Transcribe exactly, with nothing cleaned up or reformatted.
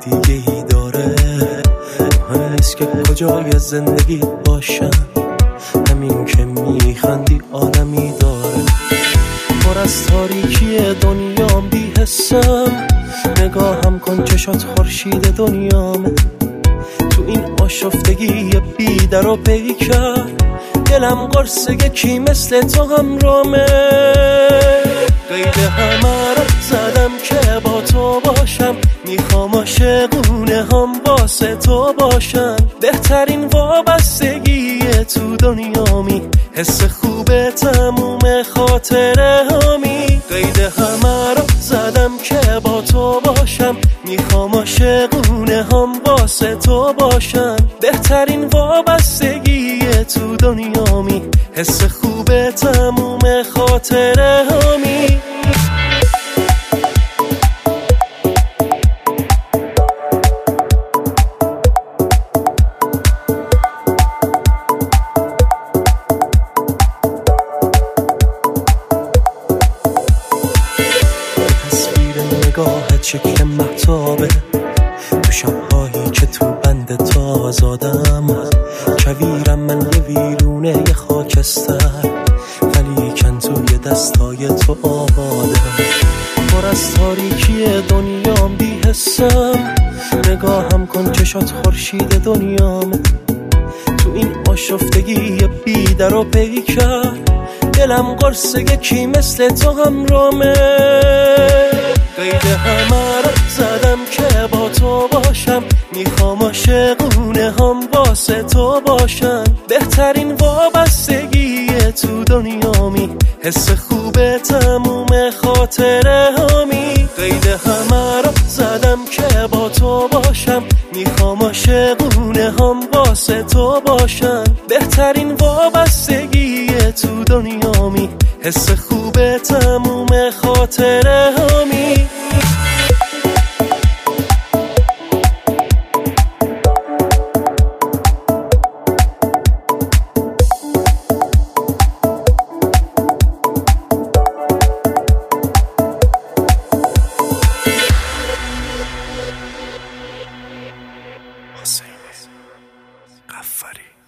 دیگه ای داره. مهم نیست که کجای زندگی باشم، همین که میخندی عالمی داره. پر از تاریکی دنیام بی حسم، نگاهم کن چشات خورشید دنیامه. تو این آشفتگی بی در و پیکر، دلم قرصه کی مثل تو همرامه. قید همه رو زدم که با تو باشم، میخوام عاشقونه هم واسه تو باشم. بهترین وابستگی تو دنیامی، حس خوبه تموم خاطره همی. قید همه رو زدم که با تو باشم، میخوام عاشقونه هم واسه تو باشم. بهترین وابستگی تو دنیامی، حس خوبه تموم خاطره همی. نگاهت شکل محتابه، تو شبهایی که تو بند تو آزادم. کویرم من یه ویرونه یه خاکستر، ولیکن توی دستای تو آبادم. پر از تاریکی دنیام بی حسم، نگاهم کن چشات خورشید دنیام. تو این آشفتگی بی در و پیکر، دلم قرصه کی مثل تو همرامه. قید همه رو زدم که با تو باشم، میخوام عاشقونه هم واسه تو باشم. بهترین وابستگی تو دنیامی، حس خوبه تموم خاطره همی. قید همه رو زدم که با تو باشم، میخوام عاشقونه هم واسه تو باشم. بهترین وابستگی تو دنیامی، حس خوبه تموم خاطره همی. حسین قفاری.